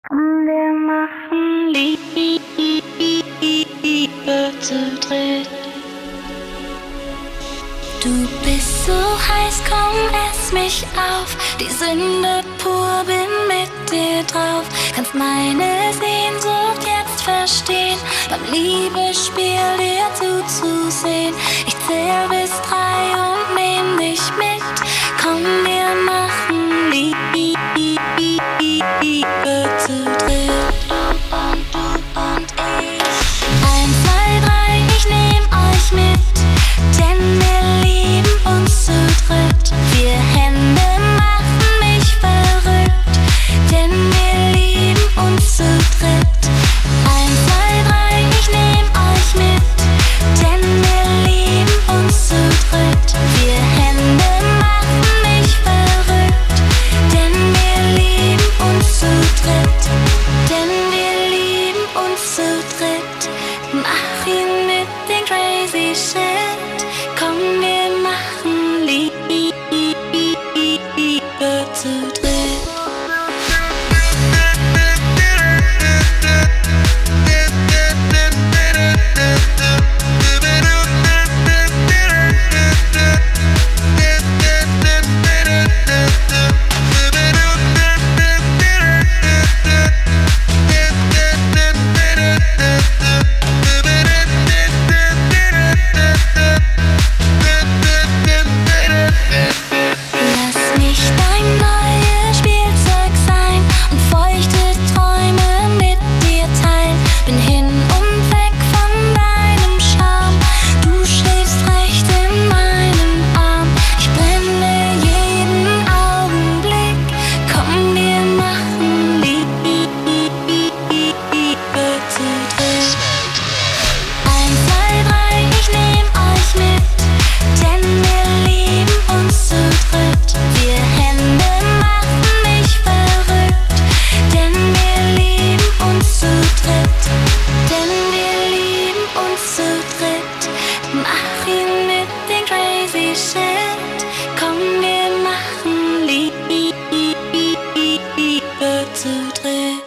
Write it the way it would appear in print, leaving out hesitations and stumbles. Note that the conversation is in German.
Wir machen Liebe zu dritt. Du bist so heiß, komm, ess mich auf. Die Sünde pur, bin mit dir drauf. Kannst meine Sehnsucht jetzt verstehen, beim Liebesspiel dir zuzusehen. Ich zähl bis 3 und nehm dich mit. Komm, wir machen Liebe zu dritt. Du und ich. 1, 2, 3, ich nehm euch mit, denn wir lieben uns zu dritt. Wir Hände machen mich verrückt, denn wir lieben uns zu dritt. 1, 2, 3, ich nehm euch mit, denn wir lieben uns zu dritt. Wir Hände machen mich verrückt, denn wir lieben uns zu dritt. Denn wir lieben uns zu dritt. Mach ihn mit den crazy shit. Komm, wir machen Liebe zu dritt. Lass mich dein neues Spielzeug sein und feuchte Träume mit dir teilen. Bin hin und weg von deinem Charme. Du schläfst recht in meinem Arm. Ich brenne jeden Augenblick. Komm, wir machen Liebe zu dritt. 1, 2, 3, ich nehm euch mit, denn wir lieben uns zu dritt. Wir Hände machen mich verrückt, denn wir lieben uns zu dritt. Denn wir lieben uns zu dritt. Mach ihn mit den crazy shit. Komm, wir machen Liebe zu dritt.